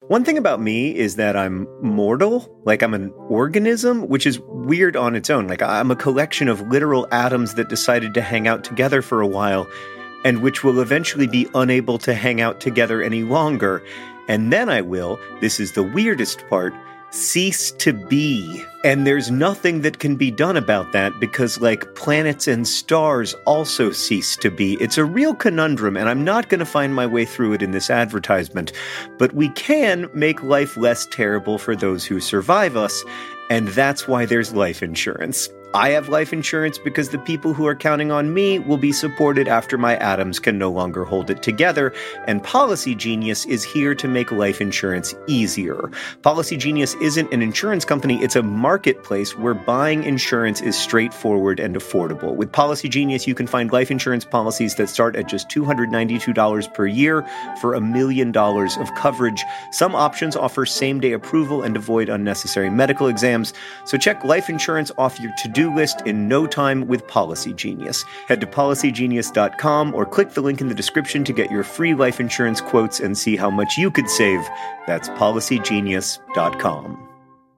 One thing about me is that I'm mortal, like I'm an organism, which is weird on its own. Like I'm a collection of literal atoms that decided to hang out together for a while, and which will eventually be unable to hang out together any longer. And then I will, this is the weirdest part, cease to be. And there's nothing that can be done about that because, like, planets and stars also cease to be. It's a real conundrum, and I'm not going to find my way through it in this advertisement. But we can make life less terrible for those who survive us, and that's why there's life insurance. I have life insurance because the people who are counting on me will be supported after my atoms can no longer hold it together, and Policy Genius is here to make life insurance easier. Policy Genius isn't an insurance company, it's a marketplace where buying insurance is straightforward and affordable. With Policy Genius, you can find life insurance policies that start at just $292 per year for $1 million of coverage. Some options offer same-day approval and avoid unnecessary medical exams, so check life insurance off your to-do list in no time with Policy Genius. Head to policygenius.com or click the link in the description to get your free life insurance quotes and see how much you could save. That's policygenius.com.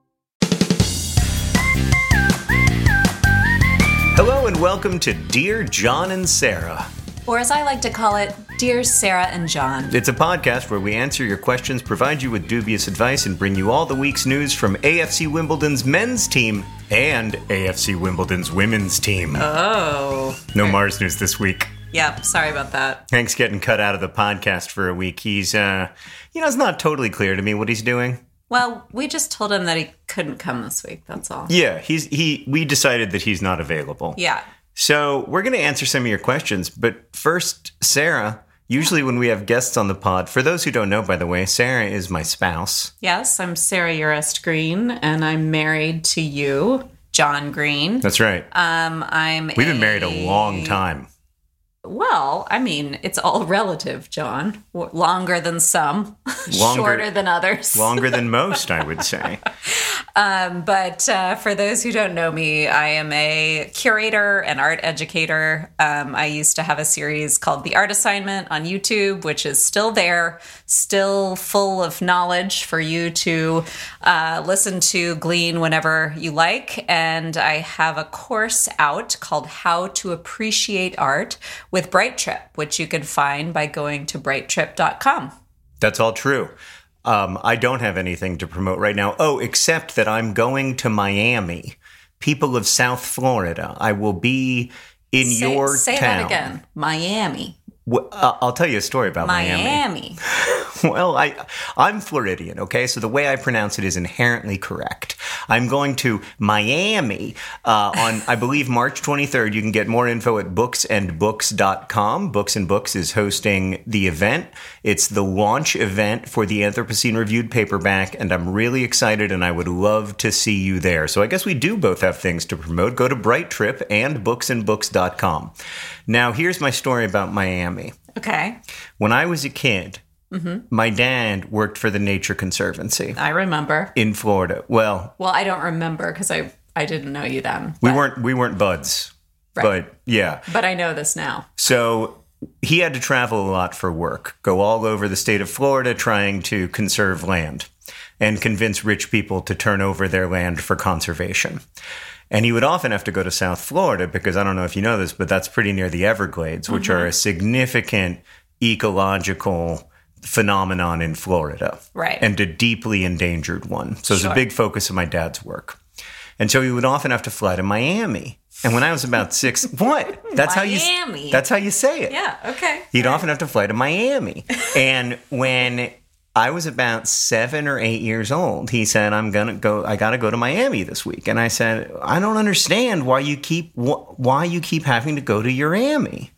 Hello and welcome to Dear John and Sarah. Or as I like to call it, Dear Sarah and John. It's a podcast where we answer your questions, provide you with dubious advice, and bring you all the week's news from AFC Wimbledon's men's team and AFC Wimbledon's women's team. Oh. No Mars news this week. Yep, sorry about that. Hank's getting cut out of the podcast for a week. He's, it's not totally clear to me what he's doing. Well, we just told him that he couldn't come this week, that's all. Yeah, we decided that he's not available. Yeah. So we're going to answer some of your questions, but first, Sarah, usually when we have guests on the pod, for those who don't know, by the way, Sarah is my spouse. Yes, I'm Sarah Urest Green, and I'm married to you, John Green. That's right. We've been married a long time. Well, I mean, it's all relative, John. Longer than some, shorter than others. Longer than most, I would say. But for those who don't know me, I am a curator and art educator. I used to have a series called The Art Assignment on YouTube, which is still there, still full of knowledge for you to listen to, glean whenever you like. And I have a course out called How to Appreciate Art with Bright Trip, which you can find by going to brighttrip.com. That's all true. I don't have anything to promote right now. Oh, except that I'm going to Miami. People of South Florida, I will be in your town. Say that again. Miami. Well, I'll tell you a story about Miami. Well, I'm Floridian, okay? So the way I pronounce it is inherently correct. I'm going to Miami on, I believe, March 23rd. You can get more info at booksandbooks.com. Books and Books is hosting the event. It's the launch event for the Anthropocene Reviewed paperback, and I'm really excited, and I would love to see you there. So I guess we do both have things to promote. Go to Bright Trip and booksandbooks.com. Now, here's my story about Miami. Okay. When I was a kid, my dad worked for the Nature Conservancy. I remember. In Florida. Well, I don't remember because I didn't know you then. We weren't buds. Right. But yeah. But I know this now. So he had to travel a lot for work, go all over the state of Florida trying to conserve land and convince rich people to turn over their land for conservation. And he would often have to go to South Florida because I don't know if you know this, but that's pretty near the Everglades, which are a significant ecological phenomenon in Florida. Right. And a deeply endangered one. So it's a big focus of my dad's work. And so he would often have to fly to Miami. And when I was about 6, what? That's Miami. That's how you say it. Yeah, okay. He'd often have to fly to Miami. And when I was about 7 or 8 years old, he said, I got to go to Miami this week. And I said, I don't understand why you keep having to go to your Miami.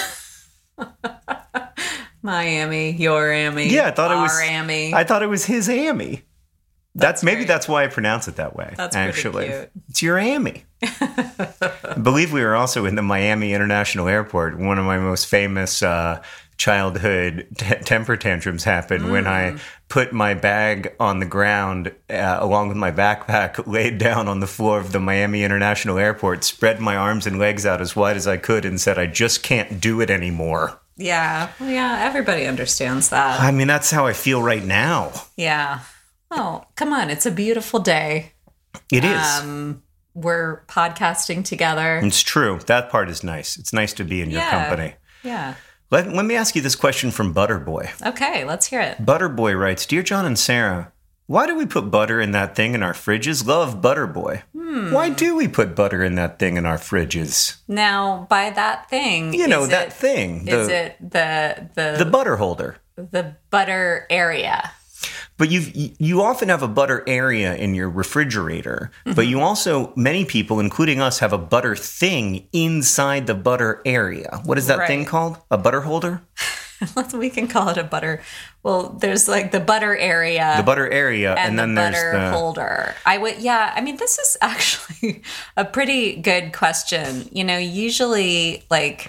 Miami, your Amy. Yeah, I thought it was his Amy. That's why I pronounce it that way. That's actually pretty cute. It's your Amy. I believe we were also in the Miami International Airport. One of my most famous childhood temper tantrums happened when I put my bag on the ground along with my backpack, laid down on the floor of the Miami International Airport, spread my arms and legs out as wide as I could, and said, "I just can't do it anymore." Yeah. Well, yeah, everybody understands that. I mean, that's how I feel right now. Yeah. Oh, come on. It's a beautiful day. It is. We're podcasting together. It's true. That part is nice. It's nice to be in your company. Yeah. Let me ask you this question from Butterboy. Okay, let's hear it. Butterboy writes, Dear John and Sarah, why do we put butter in that thing in our fridges? Love Butterboy. Why do we put butter in that thing in our fridges? Now, by that thing, thing. Is it the butter holder? The butter area. But you often have a butter area in your refrigerator, but you also, many people, including us, have a butter thing inside the butter area. What is that thing called? A butter holder? We can call it a butter. Well, there's like the butter area. The butter area, and then there's the butter holder. I mean, this is actually a pretty good question. Usually,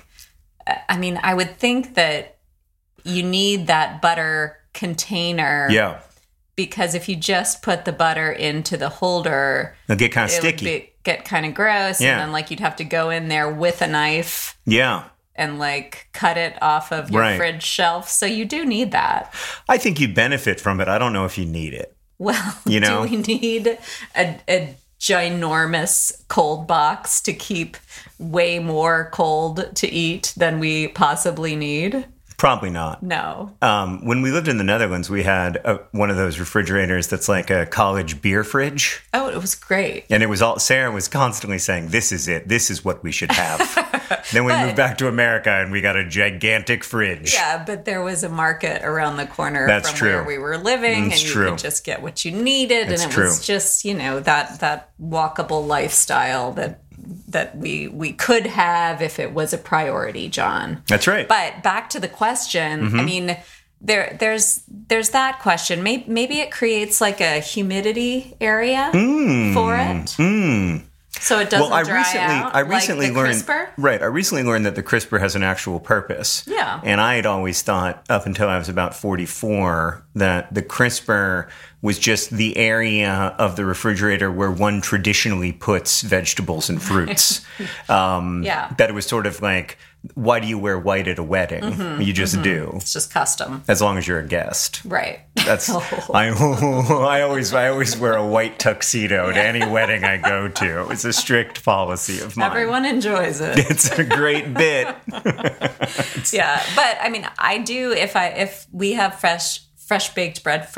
I would think that you need that butter container. Yeah. Because if you just put the butter into the holder, it'll get kind of sticky. Would get kind of gross. Yeah. And then you'd have to go in there with a knife. Yeah. And cut it off of your fridge shelf. So you do need that. I think you benefit from it. I don't know if you need it. Well, do we need a ginormous cold box to keep way more cold to eat than we possibly need? Probably not. No. When we lived in the Netherlands, we had one of those refrigerators that's like a college beer fridge. Oh, it was great. And it was Sarah was constantly saying, this is it. This is what we should have. Then we moved back to America and we got a gigantic fridge. Yeah, but there was a market around the corner where we were living. That's and you true. could just get what you needed. That's and it true. was just, that walkable lifestyle that we could have if it was a priority, John. That's right. But back to the question, I mean, there's that question. Maybe it creates a humidity area for it. So it doesn't dry out. I recently like the learned crisper? Right. I recently learned that the crisper has an actual purpose. Yeah. And I had always thought up until I was about 44 that the crisper was just the area of the refrigerator where one traditionally puts vegetables and fruits. Yeah. That it was sort of like, why do you wear white at a wedding? You just do. It's just custom. As long as you're a guest. Right. That's I always wear a white tuxedo to any wedding I go to. It's a strict policy of mine. Everyone enjoys it. It's a great bit. Yeah, but I mean, I do if we have fresh baked bread.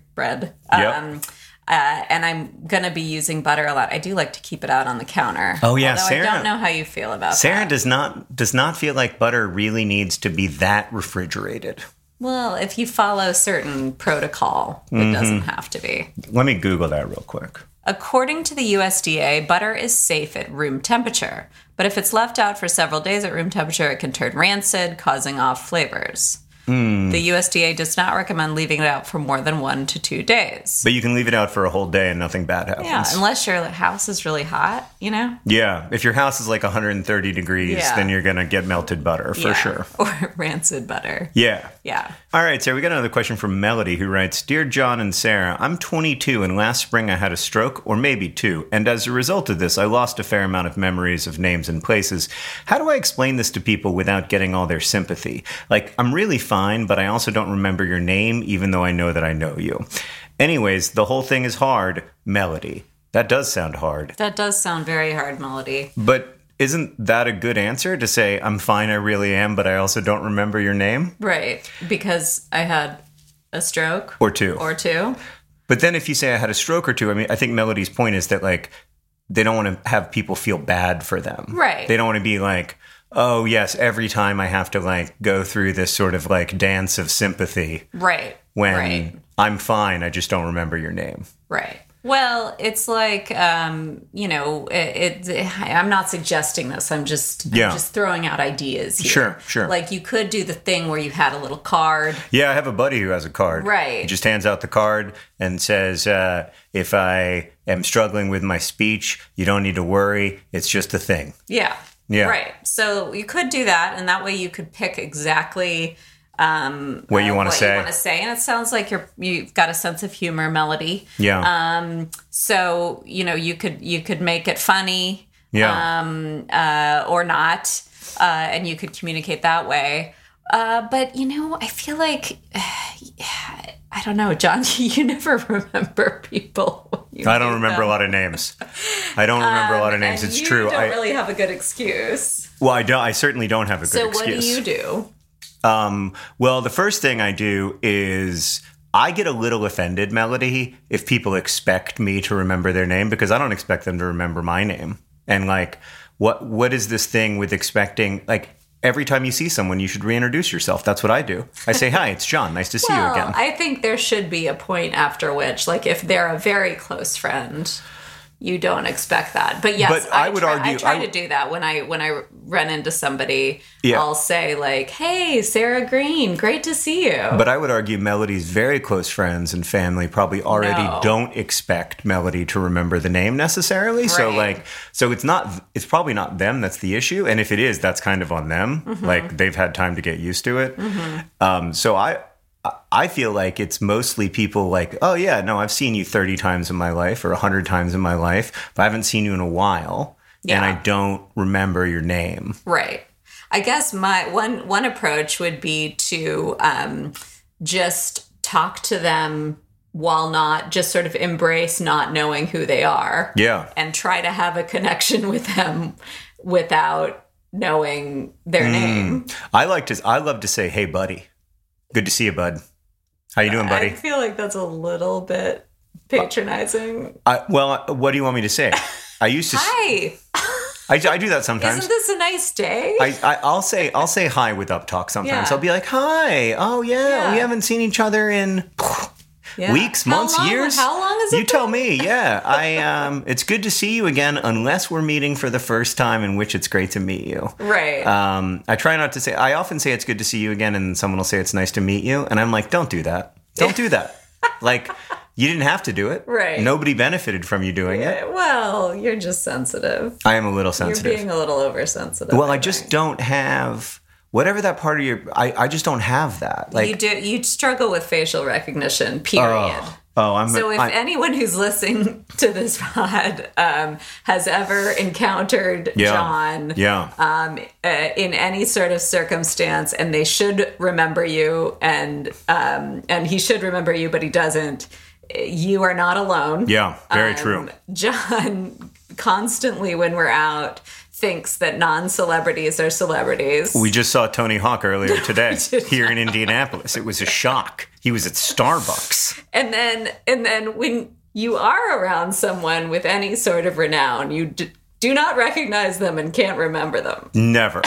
Yep. And I'm gonna be using butter a lot. I do like to keep it out on the counter. Oh yeah, although Sarah. I don't know how you feel about Sarah that. does not feel like butter really needs to be that refrigerated. Well, if you follow certain protocol, it doesn't have to be. Let me Google that real quick. According to the USDA, butter is safe at room temperature, but if it's left out for several days at room temperature, it can turn rancid, causing off flavors. The USDA does not recommend leaving it out for more than 1 to 2 days. But you can leave it out for a whole day and nothing bad happens. Yeah, unless your house is really hot, Yeah, if your house is like 130 degrees, then you're going to get melted butter for sure. Or rancid butter. Yeah. Yeah. All right, Sarah, we got another question from Melody who writes, Dear John and Sarah, I'm 22 and last spring I had a stroke, or maybe 2, and as a result of this, I lost a fair amount of memories of names and places. How do I explain this to people without getting all their sympathy? I'm really fine, but I also don't remember your name, even though I know that I know you. Anyways, the whole thing is hard, Melody. That does sound hard. That does sound very hard, Melody. But isn't that a good answer to say, I'm fine, I really am, but I also don't remember your name? Right, because I had a stroke. Or 2. But then if you say I had a stroke or 2, I mean, I think Melody's point is that, they don't want to have people feel bad for them. Right. They don't want to be like, oh, yes, every time I have to, go through this sort of, dance of sympathy. Right. When I'm fine, I just don't remember your name. Right. Well, it's I'm not suggesting this. I'm just throwing out ideas here. Sure. You could do the thing where you had a little card. Yeah, I have a buddy who has a card. Right. He just hands out the card and says, if I am struggling with my speech, you don't need to worry. It's just a thing. Yeah. Yeah. Right. So you could do that, and that way you could pick exactly what you want to say. And it sounds like you've got a sense of humor, Melody. Yeah. So you could make it funny. Yeah. Or not, and you could communicate that way. But, I feel like, I don't know, John, you never remember people. I don't remember a lot of names. It's true. You don't really have a good excuse. Well, I don't. I certainly don't have a good excuse. So what do you do? Well, the first thing I do is I get a little offended, Melody, if people expect me to remember their name, because I don't expect them to remember my name. And like, what is this thing with expecting, like, every time you see someone, you should reintroduce yourself. That's what I do. I say, hi, it's John. Nice to see you again. I think there should be a point after which, like, if they're a very close friend, you don't expect that. But yes, but I try to do that when I run into somebody. Yeah. I'll say like, "Hey, Sarah Green, great to see you." But I would argue Melody's very close friends and family probably already don't expect Melody to remember the name necessarily. Right. So it's probably not them that's the issue. And if it is, that's kind of on them. Mm-hmm. Like they've had time to get used to it. Mm-hmm. So I feel like it's mostly people like, oh, yeah, no, I've seen you 30 times in my life or 100 times in my life, but I haven't seen you in a while, and I don't remember your name. Right. I guess my one approach would be to just talk to them while not just sort of embrace not knowing who they are. Yeah. And try to have a connection with them without knowing their name. I love to say, hey, buddy. Good to see you, bud. How you doing, buddy? I feel like that's a little bit patronizing. What do you want me to say? I used to. Hi. I do that sometimes. Isn't this a nice day? I'll say hi with uptalk sometimes. Yeah. I'll be like, hi. Oh yeah, we haven't seen each other in weeks, months, years. How long is it? You tell me. Yeah, it's good to see you again, unless we're meeting for the first time, in which it's great to meet you. Right. I try not to say. I often say it's good to see you again, and someone will say it's nice to meet you, and I'm like, don't do that. Don't do that. Like, you didn't have to do it. Right. Nobody benefited from you doing it. Well, you're just sensitive. I am a little sensitive. You're being a little oversensitive. Well, I just don't have whatever that part of your. I just don't have that. Like you struggle with facial recognition. Period. If anyone who's listening to this pod has ever encountered John in any sort of circumstance, and they should remember you, and he should remember you, but he doesn't, you are not alone. Yeah, very true. John constantly, when we're out, thinks that non-celebrities are celebrities. We just saw Tony Hawk earlier today here in Indianapolis. It was a shock. He was at Starbucks. And then when you are around someone with any sort of renown, you do not recognize them and can't remember them. Never.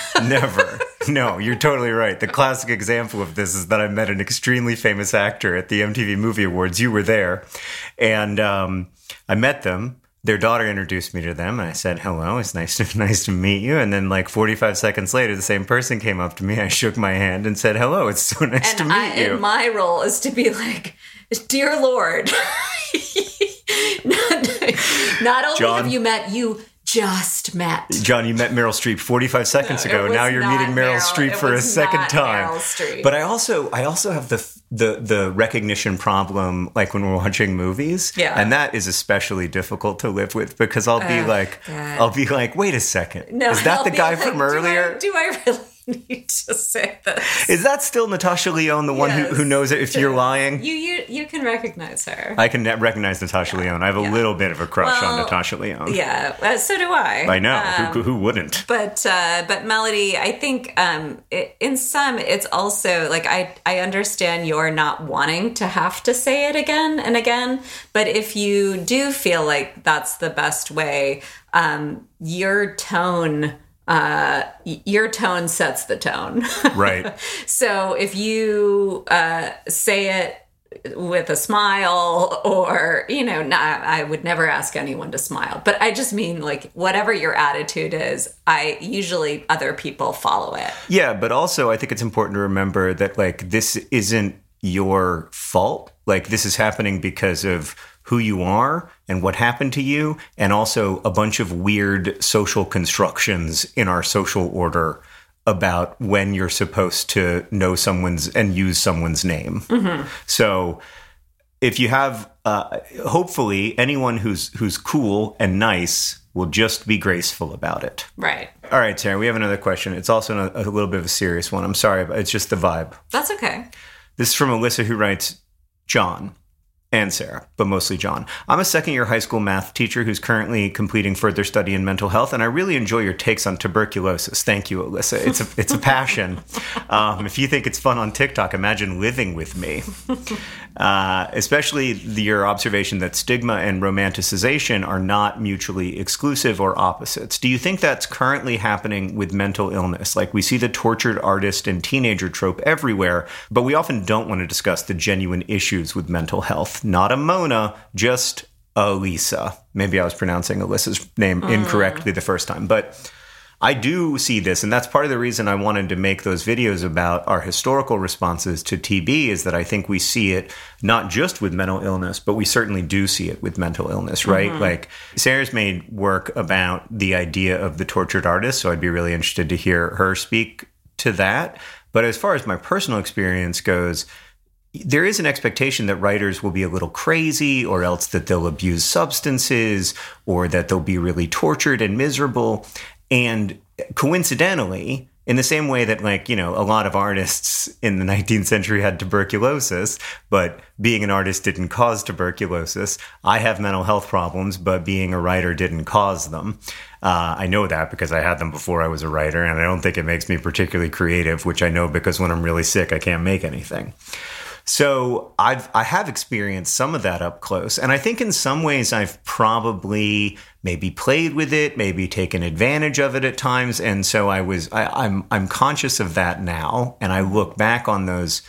Never. No, you're totally right. The classic example of this is that I met an extremely famous actor at the MTV Movie Awards. You were there. And I met them. Their daughter introduced me to them, and I said, hello, it's nice to meet you. And then like 45 seconds later, the same person came up to me. I shook my hand and said, hello, it's so nice to meet you. And my role is to be like, dear Lord, not only John, have you met, you just met. John, you met Meryl Streep 45 seconds ago. Now you're meeting Meryl Streep for a second time. But I also have the recognition problem, like when we're watching movies. Yeah. And that is especially difficult to live with, because I'll be like, wait a second. No, is that the guy from earlier? Do I really need to say this? Is that still Natasha Lyonne, the one who knows it if you're lying? You can recognize her. I can recognize Natasha Lyonne. I have a little bit of a crush on Natasha Lyonne. Yeah, so do I. I know. Who wouldn't? But Melody, I think in some, it's also like I understand you're not wanting to have to say it again and again. But if you do feel like that's the best way, your tone sets the tone. Right. So if you say it with a smile, or, I would never ask anyone to smile, but I just mean like whatever your attitude is, usually other people follow it. Yeah. But also I think it's important to remember that like, this isn't your fault. Like this is happening because of who you are and what happened to you, and also a bunch of weird social constructions in our social order about when you're supposed to know someone's and use someone's name. Mm-hmm. So if you have, hopefully anyone who's cool and nice will just be graceful about it. Right. All right, Sarah, we have another question. It's also a little bit of a serious one. I'm sorry, but it's just the vibe. That's okay. This is from Alyssa, who writes, John and Sarah, but mostly John. I'm a second-year high school math teacher who's currently completing further study in mental health, and I really enjoy your takes on tuberculosis. Thank you, Alyssa. It's a passion. If you think it's fun on TikTok, imagine living with me. Especially your observation that stigma and romanticization are not mutually exclusive or opposites. Do you think that's currently happening with mental illness? Like, we see the tortured artist and teenager trope everywhere, but we often don't want to discuss the genuine issues with mental health. Not a Mona, just a Lisa. Maybe I was pronouncing Alyssa's name incorrectly the first time, but I do see this, and that's part of the reason I wanted to make those videos about our historical responses to TB, is that I think we see it not just with mental illness, but we certainly do see it with mental illness, right? Like, Sarah's made work about the idea of the tortured artist, so I'd be really interested to hear her speak to that. But as far as my personal experience goes, there is an expectation that writers will be a little crazy, or else that they'll abuse substances, or that they'll be really tortured and miserable. And coincidentally, in the same way that, like, you know, a lot of artists in the 19th century had tuberculosis, but being an artist didn't cause tuberculosis. I have mental health problems, but being a writer didn't cause them. I know that because I had them before I was a writer, and I don't think it makes me particularly creative, which I know because when I'm really sick, I can't make anything. So I have experienced some of that up close. And I think in some ways I've probably maybe played with it, maybe taken advantage of it at times. And so I'm conscious of that now. And I look back on those,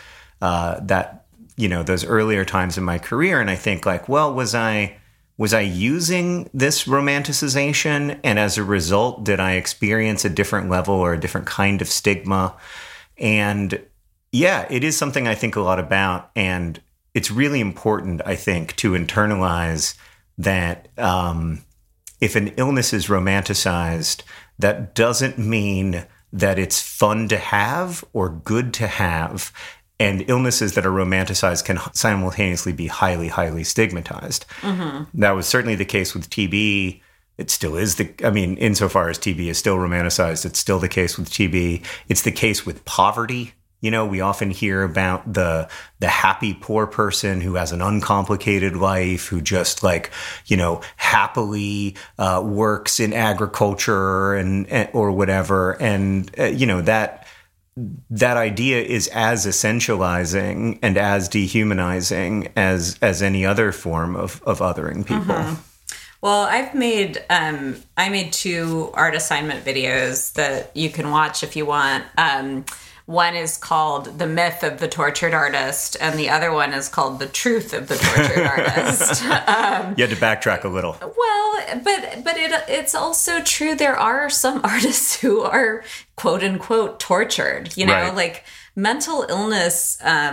those earlier times in my career. And I think, like, well, was I using this romanticization? And as a result, did I experience a different level or a different kind of stigma? And yeah, it is something I think a lot about, and it's really important, I think, to internalize that if an illness is romanticized, that doesn't mean that it's fun to have or good to have, and illnesses that are romanticized can simultaneously be highly, highly stigmatized. That was certainly the case with TB. It still is insofar as TB is still romanticized, it's still the case with TB. It's the case with poverty. You know, we often hear about the happy poor person who has an uncomplicated life, who just, like, you know, happily works in agriculture and or whatever. And, that idea is as essentializing and as dehumanizing as any other form of othering people. Well, I made 2 art assignment videos that you can watch if you want. One is called The Myth of the Tortured Artist, and the other one is called The Truth of the Tortured Artist. You had to backtrack a little. Well, but it's also true. There are some artists who are, quote unquote, tortured. You know, right. Like, mental illness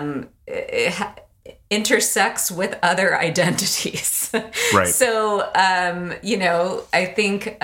intersects with other identities. Right. So, I think...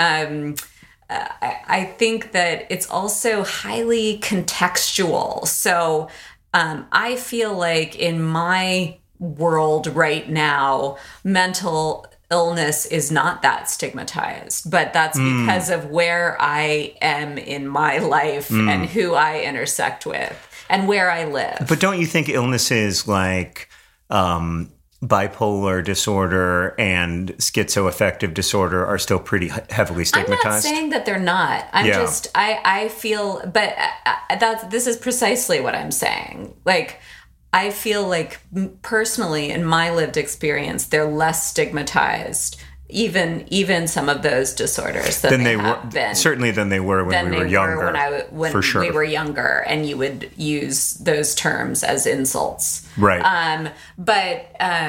I think that it's also highly contextual. So I feel like in my world right now, mental illness is not that stigmatized, but that's because of where I am in my life and who I intersect with and where I live. But don't you think illnesses like bipolar disorder and schizoaffective disorder are still pretty heavily stigmatized? I'm not saying that they're not. I feel, but this is precisely what I'm saying. Like, I feel like personally, in my lived experience, they're less stigmatized, even some of those disorders than they have been. Certainly than they were when we were younger. When for sure. we were younger, and you would use those terms as insults. Right. But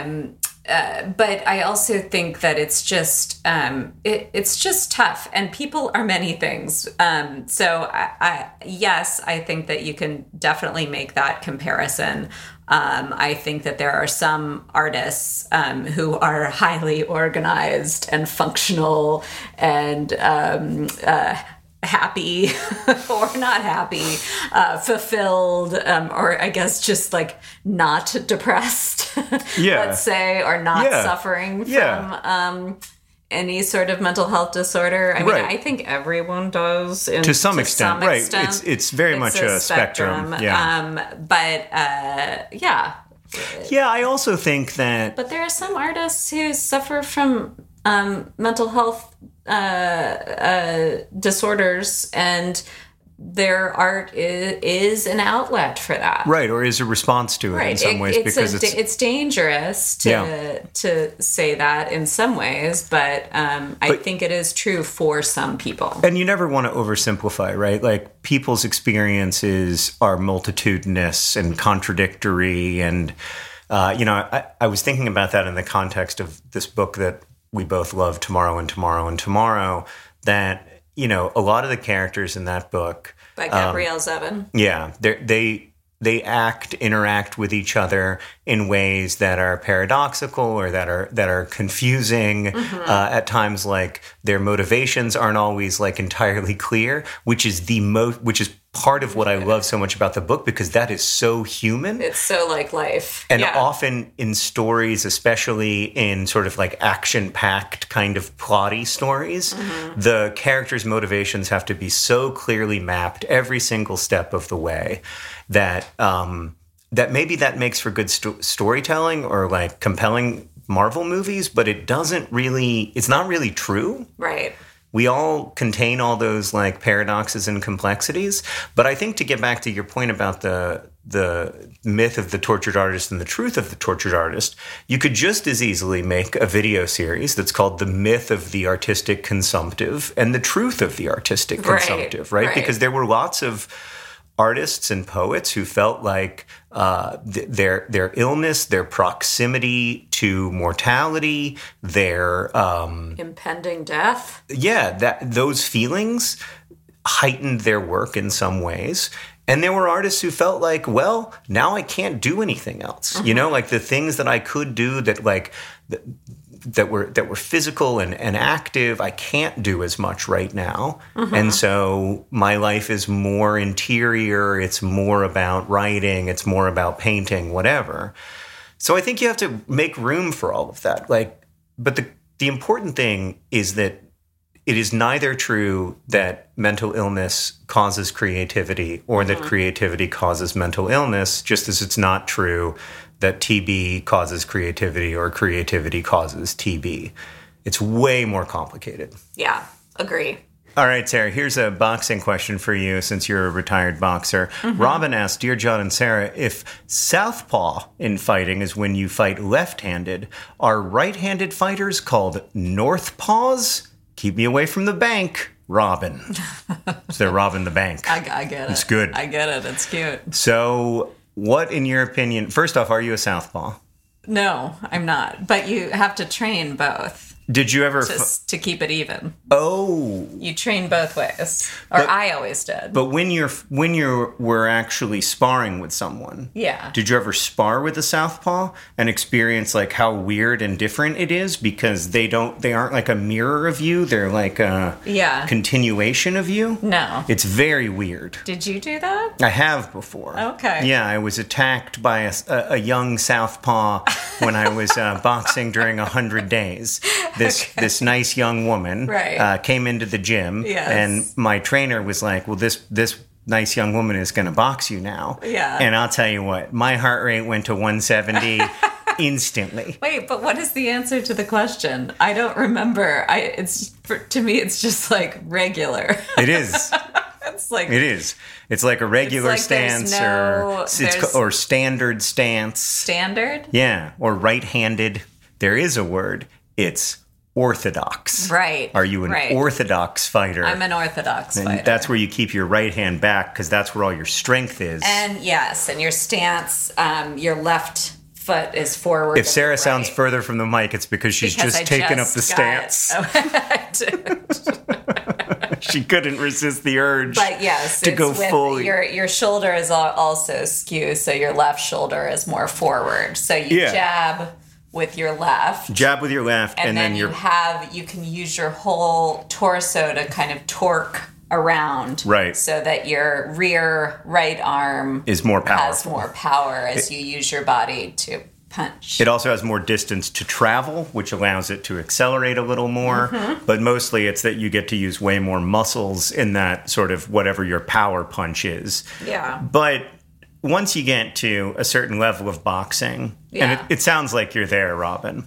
I also think that it's just tough, and people are many things. So I think that you can definitely make that comparison. I think that there are some artists who are highly organized and functional and happy or not happy, fulfilled, or I guess just like not depressed, let's say, or not suffering from any sort of mental health disorder. I mean, Right. I think everyone does. To some extent, right. It's very much a spectrum. Yeah. Yeah. Yeah, I also think that... But there are some artists who suffer from mental health disorders, and their art is an outlet for that. Right, or is a response to it in some ways. Because it's dangerous to say that in some ways, but I think it is true for some people. And you never want to oversimplify, right? Like, people's experiences are multitudinous and contradictory. And, I was thinking about that in the context of this book that we both love, Tomorrow and Tomorrow and Tomorrow, that... a lot of the characters in that book... By Gabrielle Zevin. Yeah. They interact with each other in ways that are paradoxical or that are confusing. Mm-hmm. At times, like, their motivations aren't always, like, entirely clear, which is part of what I love so much about the book, because that is so human. It's so like life. And often in stories, especially in sort of like action-packed kind of plotty stories, the characters' motivations have to be so clearly mapped every single step of the way that maybe that makes for good storytelling or like compelling Marvel movies, but it's not really true. Right. We all contain all those like paradoxes and complexities. But I think, to get back to your point about the myth of the tortured artist and the truth of the tortured artist, you could just as easily make a video series that's called The Myth of the Artistic Consumptive and the Truth of the Artistic Consumptive, right? Because there were lots of artists and poets who felt like their illness, their proximity to mortality, their impending death. Yeah, those feelings heightened their work in some ways. And there were artists who felt like, well, now I can't do anything else. Like the things that I could do that were physical and active, I can't do as much right now. And so my life is more interior. It's more about writing. It's more about painting, whatever. So I think you have to make room for all of that. But the important thing is that it is neither true that mental illness causes creativity or that creativity causes mental illness, just as it's not true that TB causes creativity or creativity causes TB. It's way more complicated. Yeah, agree. All right, Sarah, here's a boxing question for you since you're a retired boxer. Robin asks, Dear John and Sarah, if southpaw in fighting is when you fight left-handed, are right-handed fighters called northpaws? Keep me away from the bank, Robin. So they're robbing the bank. I get it. It's good. I get it. It's cute. So what, in your opinion, first off, are you a southpaw? No, I'm not. But you have to train both. Did you ever... to keep it even. Oh. You train both ways. Or I always did. But when you were actually sparring with someone... Yeah. Did you ever spar with a southpaw and experience like how weird and different it is? Because they aren't like a mirror of you. They're like a continuation of you. No. It's very weird. Did you do that? I have before. Okay. Yeah, I was attacked by a young southpaw when I was boxing during 100 days. This nice young woman came into the gym, and my trainer was like, well, this nice young woman is going to box you now. Yeah. And I'll tell you what, my heart rate went to 170 instantly. Wait, but what is the answer to the question? I don't remember. To me, it's just like regular. It is. It is. It's like a regular stance or standard stance. Standard? Yeah. Or right-handed. There is a word. It's orthodox. Right. Are you an orthodox fighter? I'm an orthodox fighter. That's where you keep your right hand back because that's where all your strength is. And yes, and your stance, your left foot is forward. If Sarah sounds further from the mic, it's because she's just taken up the stance. She couldn't resist the urge. But yes, to go fully. Your shoulder is also skewed, so your left shoulder is more forward. So you jab with your left. Jab with your left, and then you can use your whole torso to kind of torque around. Right. So that your rear right arm is more powerful. Has more power as you use your body to punch. It also has more distance to travel, which allows it to accelerate a little more. But mostly it's that you get to use way more muscles in that sort of whatever your power punch is. Yeah. But once you get to a certain level of boxing, and it sounds like you're there, Robin,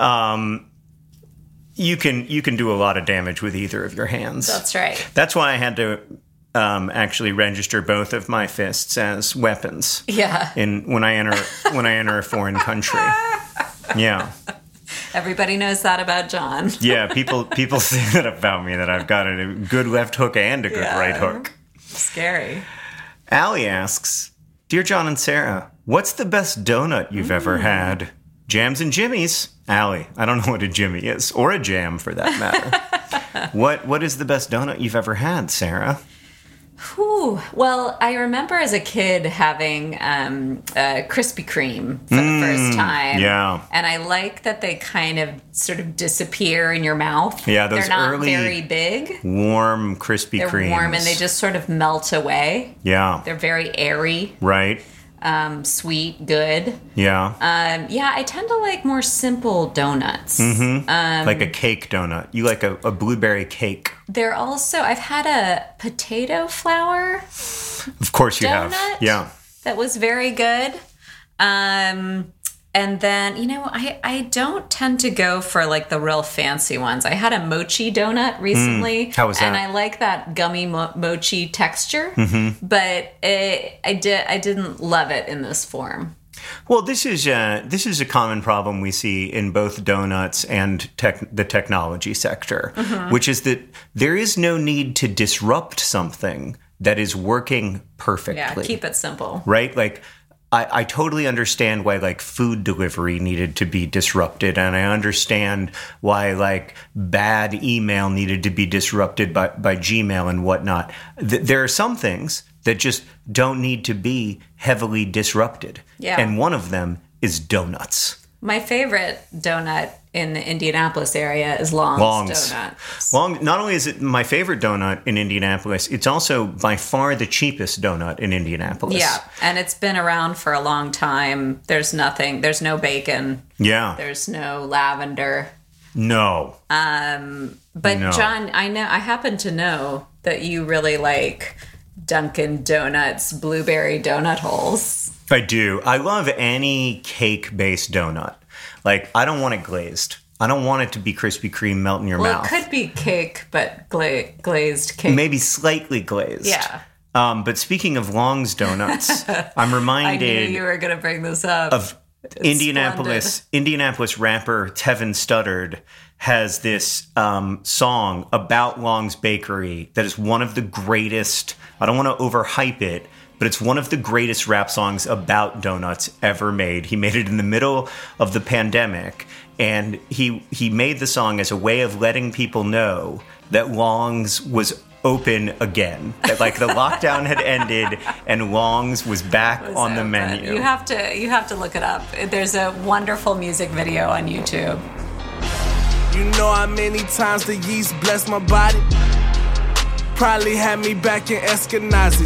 you can do a lot of damage with either of your hands. That's right. That's why I had to actually register both of my fists as weapons. Yeah. When I enter a foreign country. Yeah. Everybody knows that about John. Yeah, people say that about me, that I've got a good left hook and a good right hook. Scary. Allie asks, Dear John and Sarah, what's the best donut you've ever had? Jams and Jimmies. Allie, I don't know what a Jimmy is, or a jam for that matter. What is the best donut you've ever had, Sarah? Whew. Well, I remember as a kid having Krispy Kreme for the first time. Yeah. And I like that they kind of sort of disappear in your mouth. Yeah, those They're not early very big. warm Krispy They're Kremes. warm and they just sort of melt away. Yeah. They're very airy, Right. sweet, good. Yeah. I tend to like more simple donuts. Like a cake donut. You like a blueberry cake. They're also, I've had a potato flour Of course you donut. have. Yeah. That was very good. And then, I don't tend to go for like the real fancy ones. I had a mochi donut recently. How was that? And I like that gummy mochi texture, but I didn't love it in this form. Well, this is a common problem we see in both donuts and the technology sector, which is that there is no need to disrupt something that is working perfectly. Yeah, keep it simple. Right? Like, I totally understand why, like, food delivery needed to be disrupted, and I understand why, like, bad email needed to be disrupted by Gmail and whatnot. There are some things that just don't need to be heavily disrupted. Yeah. And one of them is donuts. My favorite donut in the Indianapolis area is Long's Donut. Not only is it my favorite donut in Indianapolis, it's also by far the cheapest donut in Indianapolis. Yeah, and it's been around for a long time. There's no bacon. Yeah. There's no lavender. No. But No. John, I happen to know that you really like Dunkin' Donuts blueberry donut holes. I do. I love any cake-based donut. Like, I don't want it glazed. I don't want it to be Krispy Kreme melt in your Well, mouth. it could be cake, but glazed cake. Maybe slightly glazed. Yeah. But speaking of Long's Donuts, I'm I reminded knew you were going to bring this up. of Indianapolis rapper Tevin Studdard has this song about Long's Bakery that is one of the greatest. I don't want to overhype it, but it's one of the greatest rap songs about donuts ever made. He made it in the middle of the pandemic, and he made the song as a way of letting people know that Long's was open again. That, like, the lockdown had ended and Long's was back on the menu. You have to look it up. There's a wonderful music video on YouTube. You know how many times the yeast blessed my body? Probably had me back in Eskenazi.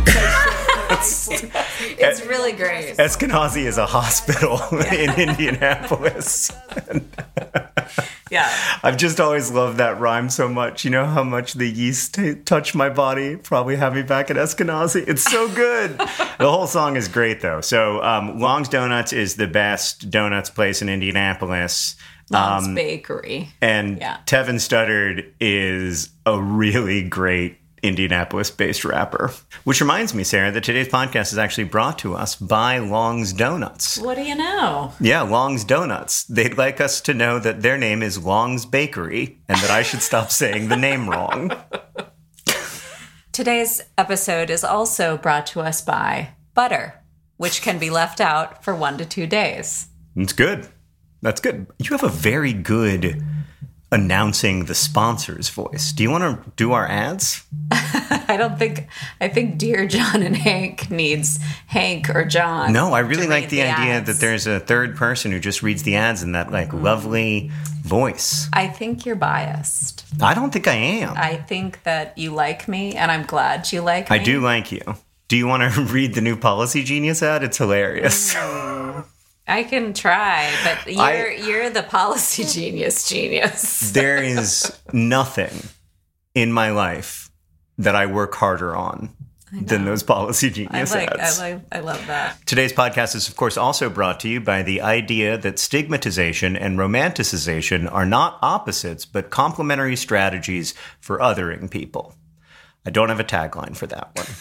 It's really great. Eskenazi is a hospital in Indianapolis. Yeah. I've just always loved that rhyme so much. You know how much the yeast touched my body? Probably have me back at Eskenazi. It's so good. The whole song is great, though. So Long's Donuts is the best donuts place in Indianapolis. Long's Bakery. And Yeah. Tevin Studdard is a really great Indianapolis-based rapper. Which reminds me, Sarah, that today's podcast is actually brought to us by Long's Donuts. What do you know? Yeah, Long's Donuts. They'd like us to know that their name is Long's Bakery and that I should stop saying the name wrong. Today's episode is also brought to us by butter, which can be left out for 1 to 2 days. It's good. That's good. You have a very good announcing the sponsor's voice. Do you want to do our ads? I think Dear John and Hank needs Hank or John. No, I really to like read the idea ads. that there's a third person who just reads the ads in that, like, lovely voice. I think you're biased. I don't think I am. I think that you like me, and I'm glad you like me. I do like you. Do you want to read the new Policy Genius ad? It's hilarious. I can try, but you're the policy genius. There is nothing in my life that I work harder on than those policy genius ads. I love that. Today's podcast is, of course, also brought to you by the idea that stigmatization and romanticization are not opposites, but complementary strategies for othering people. I don't have a tagline for that one.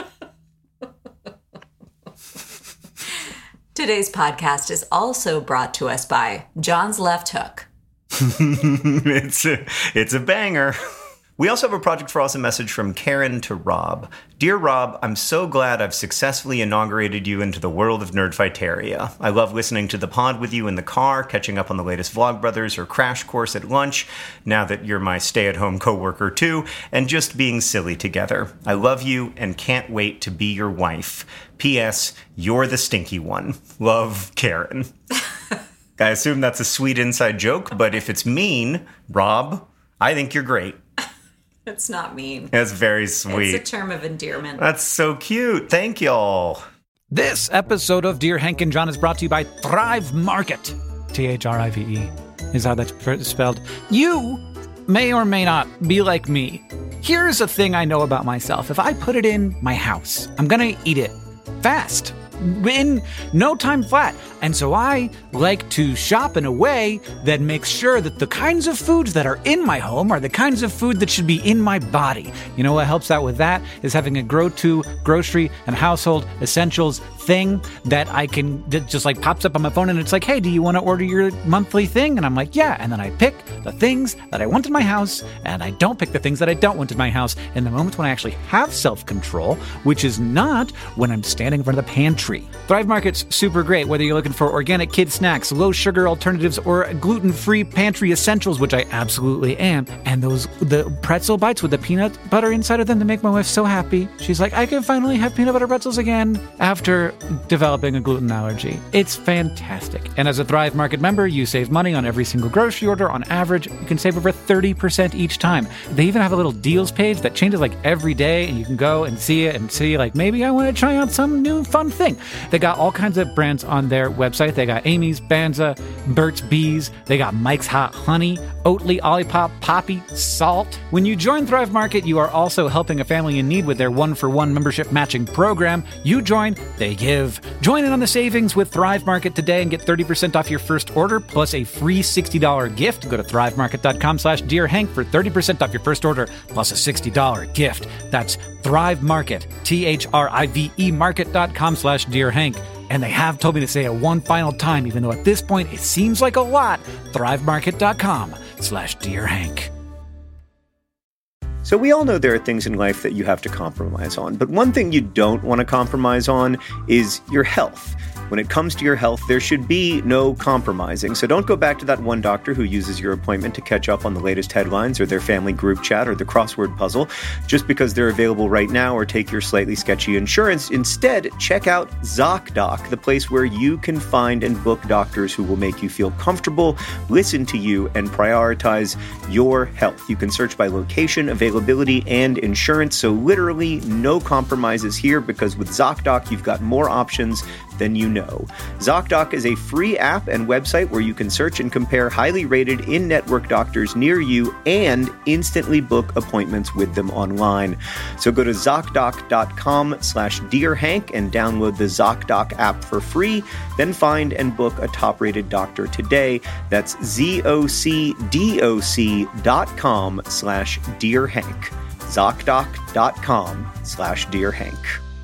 Today's podcast is also brought to us by John's Left Hook. It's a banger. We also have a Project for Awesome message from Karen to Rob. Dear Rob, I'm so glad I've successfully inaugurated you into the world of Nerdfighteria. I love listening to the pod with you in the car, catching up on the latest Vlogbrothers or Crash Course at lunch, now that you're my stay-at-home coworker too, and just being silly together. I love you and can't wait to be your wife. P.S. You're the stinky one. Love, Karen. I assume that's a sweet inside joke, but if it's mean, Rob, I think you're great. It's not mean. That's very sweet. It's a term of endearment. That's so cute. Thank y'all. This episode of Dear Hank and John is brought to you by Thrive Market. THRIVE is how that's spelled. You may or may not be like me. Here's a thing I know about myself. If I put it in my house, I'm going to eat it fast. In no time flat. And so I like to shop in a way that makes sure that the kinds of foods that are in my home are the kinds of food that should be in my body. You know what helps out with that is having a go-to grocery and household essentials thing that I can, that just like pops up on my phone and it's like, hey, do you want to order your monthly thing? And I'm like, yeah. And then I pick the things that I want in my house and I don't pick the things that I don't want in my house in the moments when I actually have self-control, which is not when I'm standing in front of the pantry. Thrive Market's super great, whether you're looking for organic kid snacks, low sugar alternatives, or gluten-free pantry essentials, which I absolutely am. And the pretzel bites with the peanut butter inside of them that make my wife so happy. She's like, I can finally have peanut butter pretzels again after developing a gluten allergy. It's fantastic. And as a Thrive Market member, you save money on every single grocery order. On average, you can save over 30% each time. They even have a little deals page that changes like every day, and you can go and see it and see like, maybe I want to try out some new fun thing. They got all kinds of brands on their website. They got Amy's, Banza, Burt's Bees. They got Mike's Hot Honey, Oatly, Olipop, Poppy, Salt. When you join Thrive Market, you are also helping a family in need with their 1-for-1 membership matching program. You join, they give. Join in on the savings with Thrive Market today and get 30% off your first order plus a free $60 gift. Go to thrivemarket.com/DearHank for 30% off your first order plus a $60 gift. That's Thrive Market, THRIVE market.com/DearHank. And they have told me to say it one final time, even though at this point it seems like a lot. thrivemarket.com/DearHank. So we all know there are things in life that you have to compromise on, but one thing you don't want to compromise on is your health. When it comes to your health, there should be no compromising. So don't go back to that one doctor who uses your appointment to catch up on the latest headlines or their family group chat or the crossword puzzle just because they're available right now or take your slightly sketchy insurance. Instead, check out ZocDoc, the place where you can find and book doctors who will make you feel comfortable, listen to you, and prioritize your health. You can search by location, availability, and insurance. So literally no compromises here because with ZocDoc, you've got more options than you know. ZocDoc is a free app and website where you can search and compare highly rated in-network doctors near you and instantly book appointments with them online. So go to ZocDoc.com/DearHank and download the ZocDoc app for free. Then find and book a top-rated doctor today. That's ZocDoc.com/DearHank. ZocDoc.com/DearHank.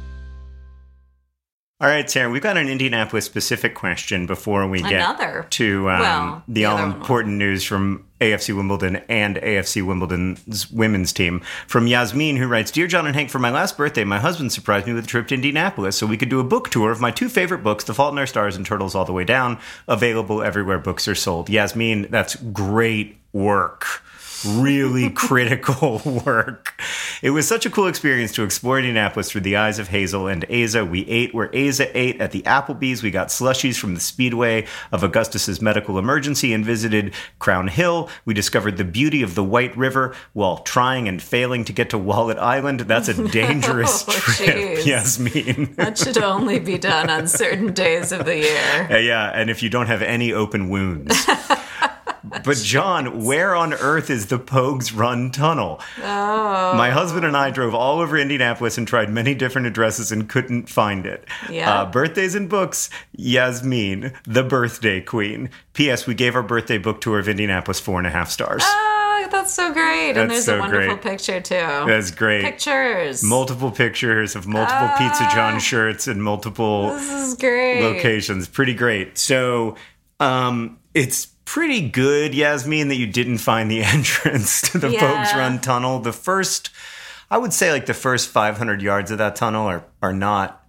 All right, Sarah, we've got an Indianapolis-specific question before we get to the all-important news from AFC Wimbledon and AFC Wimbledon's women's team. From Yasmin, who writes, Dear John and Hank, for my last birthday, my husband surprised me with a trip to Indianapolis so we could do a book tour of my two favorite books, The Fault in Our Stars and Turtles All the Way Down, available everywhere books are sold. Yasmin, that's great work. really critical work. It was such a cool experience to explore Indianapolis through the eyes of Hazel and Asa. We ate where Asa ate at the Applebee's. We got slushies from the Speedway of Augustus's Medical Emergency and visited Crown Hill. We discovered the beauty of the White River while trying and failing to get to Wallet Island. That's a dangerous trip, geez. Yasmin. That should only be done on certain days of the year. Yeah, and if you don't have any open wounds. But John, where on earth is the Pogues Run Tunnel? Oh. My husband and I drove all over Indianapolis and tried many different addresses and couldn't find it. Yeah. Birthdays and books, Yasmin, the birthday queen. P.S. We gave our birthday book tour of Indianapolis 4.5 stars. Oh, that's so great. And That's there's so a wonderful great. picture, too. That's great. Pictures. Multiple pictures of multiple Pizza John shirts and multiple This is great. locations. Pretty great. So, it's pretty good, Yasmin, that you didn't find the entrance to the Pogues Run Tunnel. The first, I would say like the first 500 yards of that tunnel are not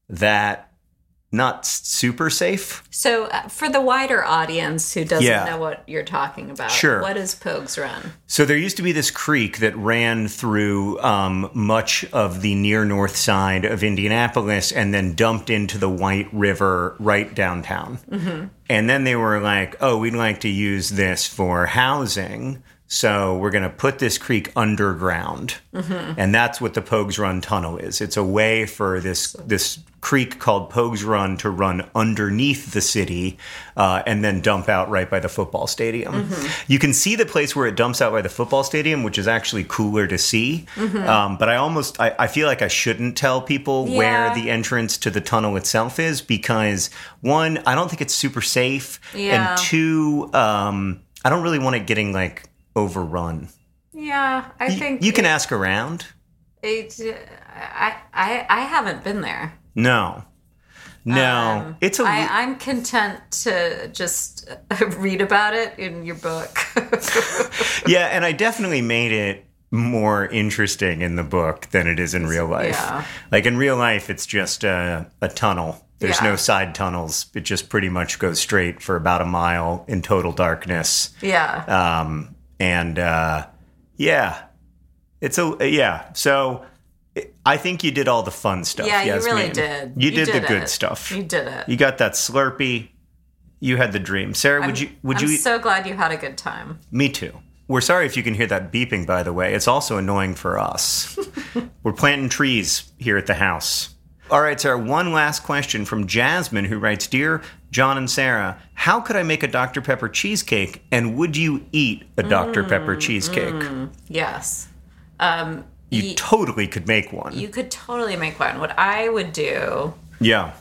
super safe. So, for the wider audience who doesn't Yeah. know what you're talking about, Sure. what is Pogues Run? So there used to be this creek that ran through much of the near north side of Indianapolis and then dumped into the White River right downtown. Mm-hmm. And then they were like, oh, we'd like to use this for housing. So we're going to put this creek underground. Mm-hmm. And that's what the Pogues Run Tunnel is. It's a way for this creek called Pogues Run to run underneath the city and then dump out right by the football stadium. Mm-hmm. You can see the place where it dumps out by the football stadium, which is actually cooler to see. Mm-hmm. But I feel like I shouldn't tell people where the entrance to the tunnel itself is because, one, I don't think it's super safe. Yeah. And two, I don't really want it getting like overrun. Yeah, I think... You can ask around. I haven't been there. No. It's a... I'm content to just read about it in your book. Yeah, and I definitely made it more interesting in the book than it is in real life. Yeah. Like in real life, it's just a tunnel. There's Yeah. no side tunnels. It just pretty much goes straight for about a mile in total darkness. Yeah. So I think you did all the fun stuff. Yeah, you Yasmin. really did. You did the good it. stuff. You did it. You got that Slurpee. You had the dream. Sarah, would you? I'm so glad you had a good time. Me too. We're sorry if you can hear that beeping, by the way. It's also annoying for us. We're planting trees here at the house. All right, Sarah, one last question from Jasmine, who writes, Dear John and Sarah, how could I make a Dr. Pepper cheesecake, and would you eat a Dr. Pepper cheesecake? Yes. You totally could make one. You could totally make one. What I would do... Yeah.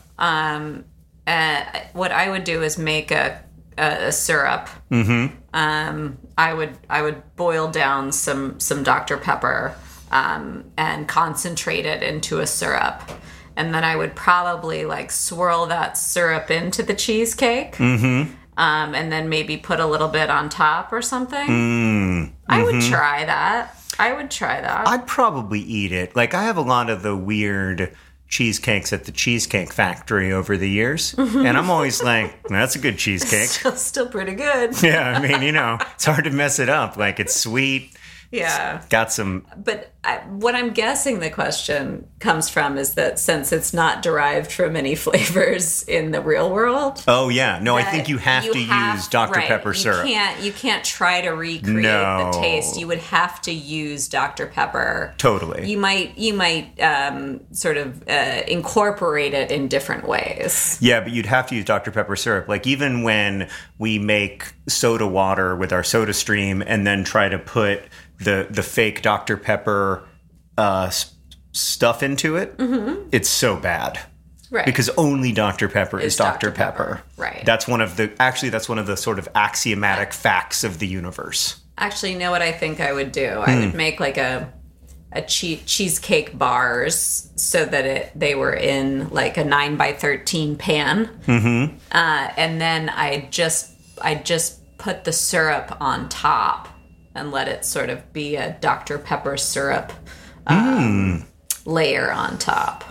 what I would do is make a syrup. Mm-hmm. I would boil down some Dr. Pepper and concentrate it into a syrup. And then I would probably like swirl that syrup into the cheesecake. Mm-hmm. And then maybe put a little bit on top or something. Mm-hmm. I would try that. I'd probably eat it. Like, I have a lot of the weird cheesecakes at the Cheesecake Factory over the years. And I'm always like, that's a good cheesecake. Still pretty good. Yeah, I mean, it's hard to mess it up. Like, it's sweet. Yeah. Got some... But what I'm guessing the question comes from is that since it's not derived from any flavors in the real world... Oh, yeah. No, I think you have to use Dr. Right, Pepper syrup. You can't try to recreate the taste. You would have to use Dr. Pepper. Totally. You might sort of incorporate it in different ways. Yeah, but you'd have to use Dr. Pepper syrup. Like, even when we make soda water with our Soda Stream and then try to put the fake Dr. Pepper stuff into it, it's so bad. Right. Because only Dr. Pepper is Dr. Pepper. Right. That's one of the sort of axiomatic facts of the universe. Actually, you know what I think I would do? I would make like a cheesecake bars so that they were in like a 9x13 pan. Mm-hmm. And then I just put the syrup on top and let it sort of be a Dr. Pepper syrup layer on top.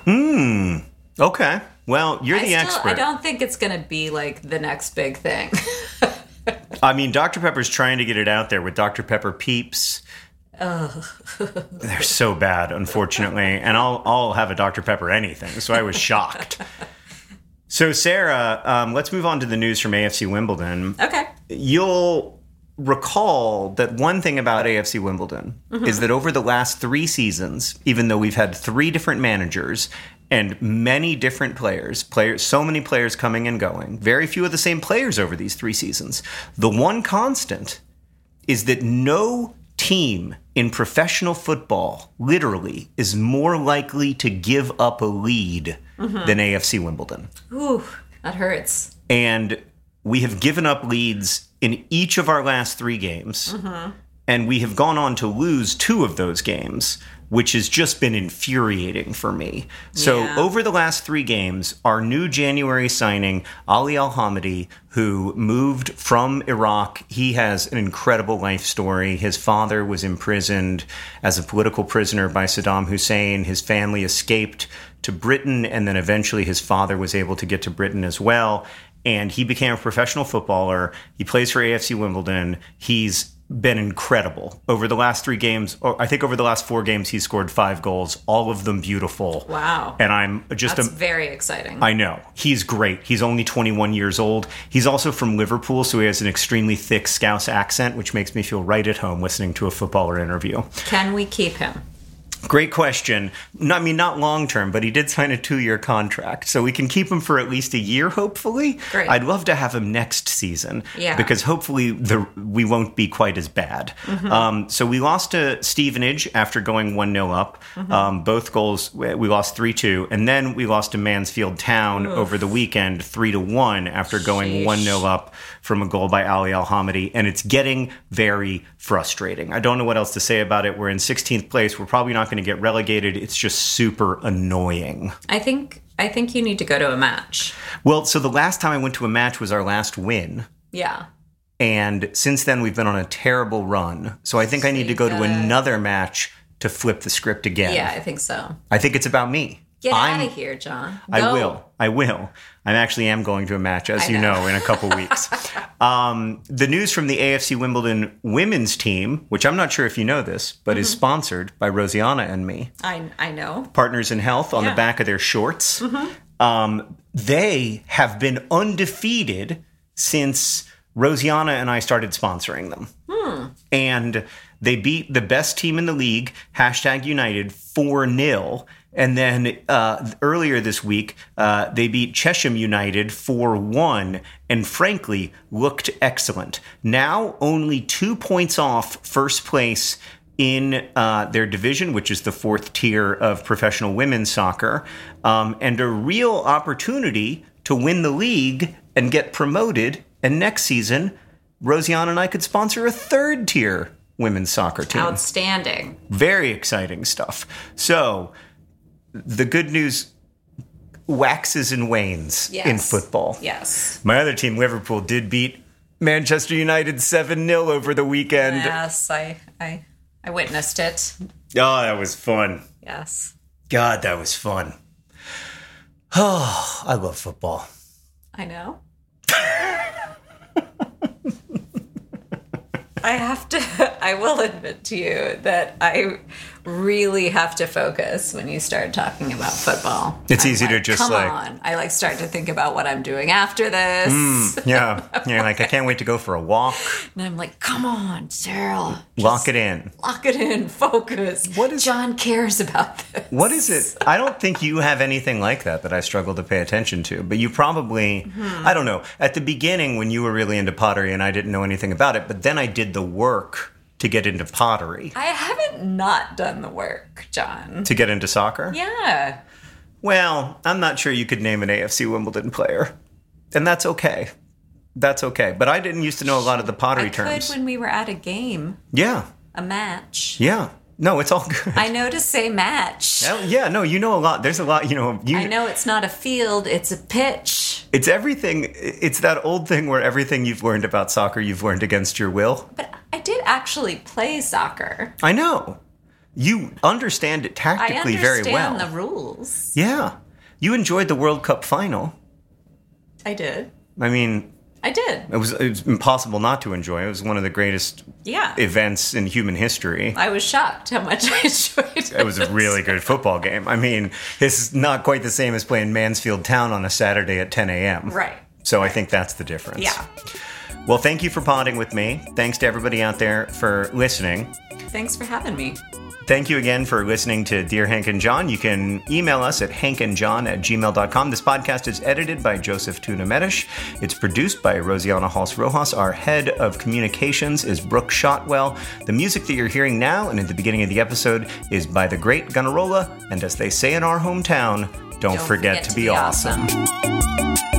Okay. Well, you're the expert. I don't think it's going to be like the next big thing. I mean, Dr. Pepper's trying to get it out there with Dr. Pepper Peeps. They're so bad, unfortunately. And I'll have a Dr. Pepper anything, so I was shocked. So, Sarah, let's move on to the news from AFC Wimbledon. Okay. You'll recall that one thing about AFC Wimbledon is that over the last 3 seasons, even though we've had 3 different managers and many different players, so many players coming and going, very few of the same players over these 3 seasons, the one constant is that no team in professional football literally is more likely to give up a lead than AFC Wimbledon. Ooh, that hurts. And we have given up leads in each of our last 3 games, and we have gone on to lose 2 of those games, which has just been infuriating for me. So over the last 3 games, our new January signing, Ali Al-Hamidi, who moved from Iraq, he has an incredible life story. His father was imprisoned as a political prisoner by Saddam Hussein. His family escaped to Britain, and then eventually his father was able to get to Britain as well. And he became a professional footballer. He plays for AFC Wimbledon. He's been incredible. Over the last 3 games, or I think over the last 4 games, he's scored 5 goals, all of them beautiful. Wow. And I'm just... That's very exciting. I know. He's great. He's only 21 years old. He's also from Liverpool, so he has an extremely thick Scouse accent, which makes me feel right at home listening to a footballer interview. Can we keep him? Great question. Not long term, but he did sign a 2-year contract, so we can keep him for at least a year, hopefully. Great. I'd love to have him next season, because hopefully we won't be quite as bad. So we lost to Stevenage after going 1-0 up. Both goals, we lost 3-2, and then we lost to Mansfield Town over the weekend 3-1 after going 1-0 up from a goal by Ali Al-Hamidi, and it's getting very frustrating. I don't know what else to say about it. We're in 16th place. We're probably not going to get relegated. It's just super annoying. I think you need to go to a match. Well, so the last time I went to a match was our last win. Yeah. And since then, we've been on a terrible run. So I think I need to go to another match to flip the script again. Yeah, I think so. I think it's about me. Get out of here, John. Go. I will. I actually am going to a match, as you know, in a couple weeks. The news from the AFC Wimbledon women's team, which I'm not sure if you know this, but is sponsored by Rosianna and me. I know. Partners in Health on the back of their shorts. They have been undefeated since Rosianna and I started sponsoring them. And they beat the best team in the league, #United, 4-0. And then earlier this week, they beat Chesham United 4-1 and frankly looked excellent. Now only 2 points off first place in their division, which is the 4th tier of professional women's soccer, and a real opportunity to win the league and get promoted. And next season, Rosianna and I could sponsor a 3rd tier women's soccer team. Outstanding. Very exciting stuff. So the good news waxes and wanes in football. Yes. My other team, Liverpool, did beat Manchester United 7-0 over the weekend. Yes, I witnessed it. Oh, that was fun. Yes. God, that was fun. Oh, I love football. I know. I will admit to you that I really have to focus when you start talking about football. It's easy to just come on. I start to think about what I'm doing after this. Yeah. You're like, I can't wait to go for a walk. And I'm like, come on, Sarah. Lock it in. Lock it in. Focus. John cares about this. What is it? I don't think you have anything like that I struggle to pay attention to. But you probably, I don't know, at the beginning when you were really into pottery and I didn't know anything about it, but then I did the work to get into pottery. I haven't not done the work, John. To get into soccer? Yeah. Well, I'm not sure you could name an AFC Wimbledon player. And that's okay. That's okay. But I didn't used to know a lot of the pottery terms. I could when we were at a game. Yeah. A match. Yeah. No, it's all good. I know to say match. Yeah, no, you know a lot. There's a lot, I know it's not a field, it's a pitch. It's everything. It's that old thing where everything you've learned about soccer, you've learned against your will. But I did actually play soccer. I know. You understand it tactically very well. I understand the rules. Yeah. You enjoyed the World Cup final. I did. I mean, I did. It was impossible not to enjoy. It was one of the greatest events in human history. I was shocked how much I enjoyed it. It was a really good football game. I mean, it's not quite the same as playing Mansfield Town on a Saturday at 10 a.m. Right. So I think that's the difference. Yeah. Well, thank you for podding with me. Thanks to everybody out there for listening. Thanks for having me. Thank you again for listening to Dear Hank and John. You can email us at hankandjohn@gmail.com. This podcast is edited by Joseph Tuna Medish. It's produced by Rosiana Halse Rojas. Our head of communications is Brooke Shotwell. The music that you're hearing now and at the beginning of the episode is by the great Gunnarolla. And as they say in our hometown, don't forget to be awesome.